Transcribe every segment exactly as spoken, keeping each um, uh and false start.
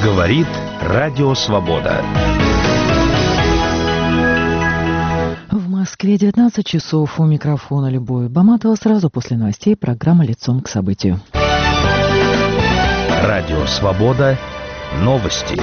Говорит Радио Свобода. В Москве девятнадцать часов. У микрофона Любовь Баматова. Сразу после новостей программа «Лицом к событию». Радио Свобода. Новости.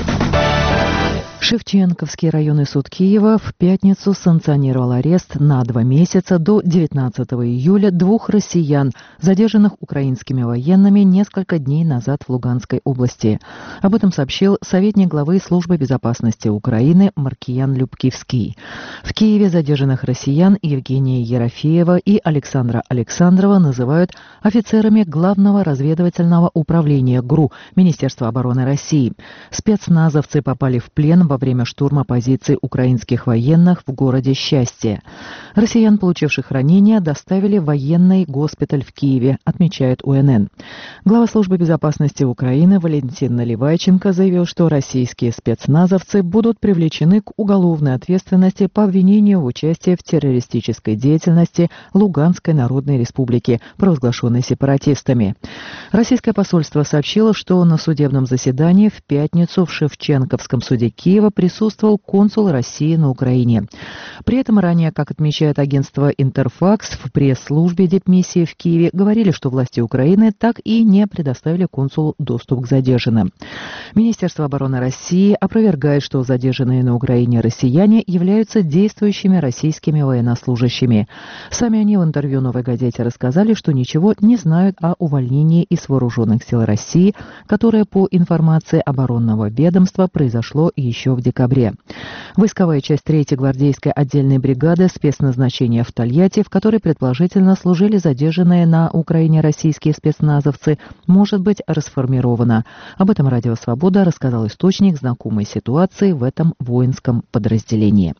Шевченковский районный суд Киева в пятницу санкционировал арест на два месяца до девятнадцатого июля двух россиян, задержанных украинскими военными несколько дней назад в Луганской области. Об этом сообщил советник главы Службы безопасности Украины Маркиян Любкивский. В Киеве задержанных россиян Евгения Ерофеева и Александра Александрова называют офицерами Главного разведывательного управления ГРУ Министерства обороны России. Спецназовцы попали в плен во время штурма позиций украинских военных в городе Счастье. Россиян, получивших ранения, доставили в военный госпиталь в Киеве, отмечает У Эн Эн. Глава Службы безопасности Украины Валентин Наливайченко заявил, что российские спецназовцы будут привлечены к уголовной ответственности по обвинению в участии в террористической деятельности Луганской Народной Республики, провозглашенной сепаратистами. Российское посольство сообщило, что на судебном заседании в пятницу в Шевченковском суде Киева присутствовал консул России на Украине. При этом ранее, как отмечает агентство «Интерфакс», в пресс-службе дипмиссии в Киеве говорили, что власти Украины так и не предоставили консулу доступ к задержанным. Министерство обороны России опровергает, что задержанные на Украине россияне являются действующими российскими военнослужащими. Сами они в интервью «Новой газете» рассказали, что ничего не знают о увольнении из вооруженных сил России, которое, по информации оборонного ведомства, произошло еще в декабре. Войсковая часть третьей гвардейской отдельной бригады спецназначения в Тольятти, в которой предположительно служили задержанные на Украине российские спецназовцы, может быть расформирована. Об этом Радио Свобода рассказал источник знакомой ситуации в этом воинском подразделении.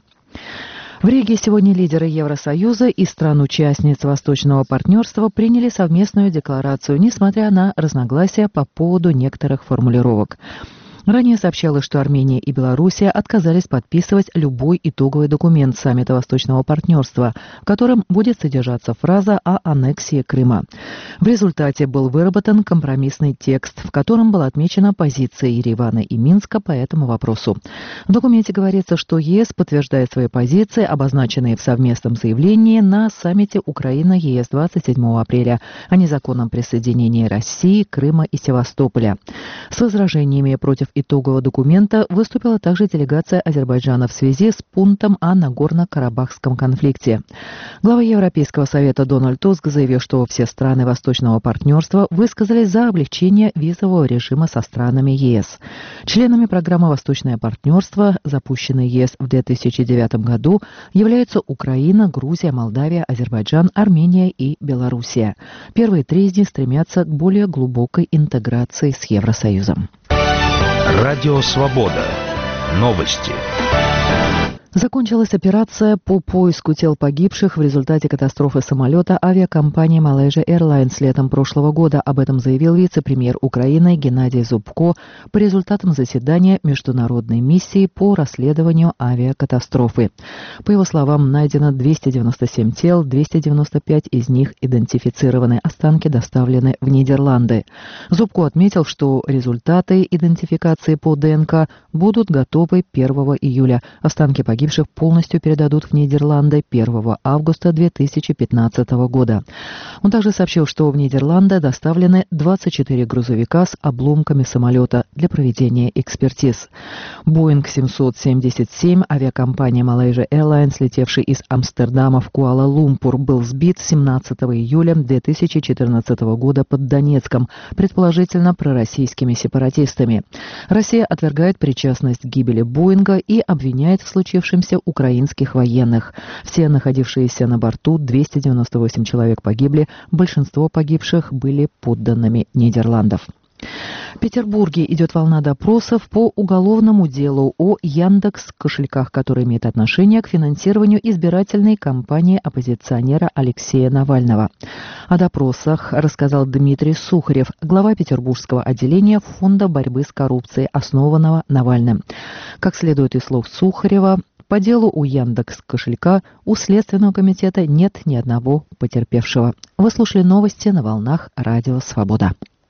В Риге сегодня лидеры Евросоюза и стран-участниц Восточного партнерства приняли совместную декларацию, несмотря на разногласия по поводу некоторых формулировок. Ранее сообщалось, что Армения и Белоруссия отказались подписывать любой итоговый документ саммита Восточного партнерства, в котором будет содержаться фраза о аннексии Крыма. В результате был выработан компромиссный текст, в котором была отмечена позиция Еревана и Минска по этому вопросу. В документе говорится, что Е С подтверждает свои позиции, обозначенные в совместном заявлении на саммите Украина-Е С двадцать седьмого апреля о незаконном присоединении России, Крыма и Севастополя. С возражениями против итогового документа выступила также делегация Азербайджана в связи с пунктом о Нагорно-Карабахском конфликте. Глава Европейского совета Дональд Туск заявил, что все страны Восточного партнерства высказались за облегчение визового режима со странами Е С. Членами программы «Восточное партнерство», запущенной Е С в две тысячи девятом году, являются Украина, Грузия, Молдавия, Азербайджан, Армения и Белоруссия. Первые три из них стремятся к более глубокой интеграции с Евросоюзом. Радио Свобода. Новости. Закончилась операция по поиску тел погибших в результате катастрофы самолета авиакомпании Malaysia Airlines летом прошлого года. Об этом заявил вице-премьер Украины Геннадий Зубко по результатам заседания Международной миссии по расследованию авиакатастрофы. По его словам, найдено двести девяносто семь тел, двести девяносто пять из них идентифицированы, останки доставлены в Нидерланды. Зубко отметил, что результаты идентификации по Д Н К будут готовы первого июля. Останки погибших Погибших полностью передадут в Нидерланды первого августа две тысячи пятнадцатого года. Он также сообщил, что в Нидерланды доставлены двадцать четыре грузовика с обломками самолета для проведения экспертиз. Боинг семьсот семьдесят семь авиакомпании Malaysia Airlines, летевший из Амстердама в Куала-Лумпур, был сбит семнадцатого июля две тысячи четырнадцатого года под Донецком, предположительно пророссийскими сепаратистами. Россия отвергает причастность к гибели Боинга и обвиняет в случившемся украинских военных. Все находившиеся на борту, двести девяносто восемь человек погибли, большинство погибших были подданными Нидерландов. В Петербурге идет волна допросов по уголовному делу о Яндекс.Кошельках, который имеет отношение к финансированию избирательной кампании оппозиционера Алексея Навального. О допросах рассказал Дмитрий Сухарев, глава петербургского отделения Фонда борьбы с коррупцией, основанного Навальным. Как следует из слов Сухарева, по делу у Яндекс.Кошелька у Следственного комитета нет ни одного потерпевшего. Вы слушали новости на волнах Радио Свобода.